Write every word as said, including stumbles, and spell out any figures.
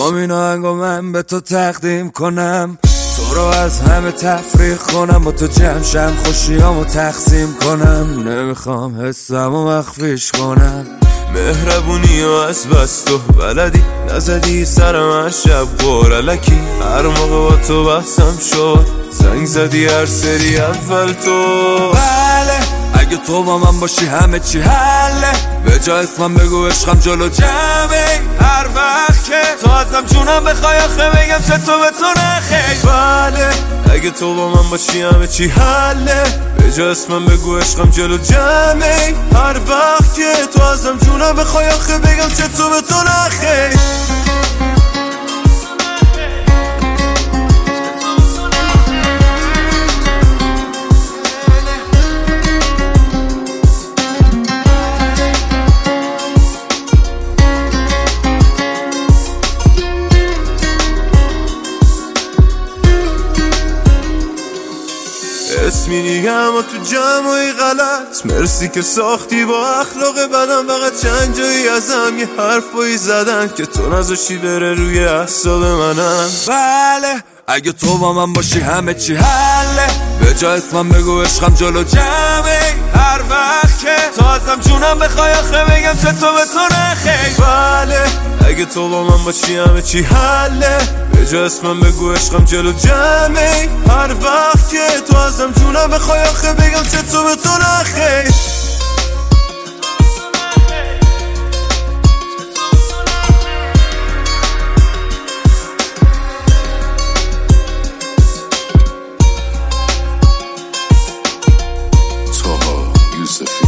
میخوام این آهنگو من به تو تقدیم کنم، تو رو از همه تفریق کنم، با تو جمع شم خوشیامو تقسیم کنم. نمیخوام حسمو مخفیش کنم، مهربونی و از بس تو بلدی، نزدی سر من شب قرالکی. هر موقع با تو بحثم شد زنگ زدی هر سری اول تو. بله اگه تو با من باشی همه چی حله، به جا اسمم بگو عشقم جلو جمعه. هر وقت که تو ازم جونم بخوای آخه بگم چه تو به تو نخیر. بله اگه تو با من باشی همه چی حله، به جا اسمم بگو عشقم جلو جمعه. هر وقت که تو ازم جونم بخوای آخه بگم چه تو به تو نخیر. اسمی دیگم و تو جمعی غلط، مرسی که ساختی با اخلاق بدم. فقط چند جایی ازم یه حرفایی زدن که تو نذاشتی بره روی اعصاب منم. بله اگه تو با من باشی همه چی حله، به جا اسمم بگو عشقم جلو جمعه. هر وقت که تو ازم جونم بخوای آخه بگم چه تو به تو نخیر. بله اگه تو با من باشی همه چی حله، به جا اسمم بگو عشقم جلو جمعه. هر وقت که تو ازم جونم بخوای آخه بگم چه تو به تو نخیر. Yusuf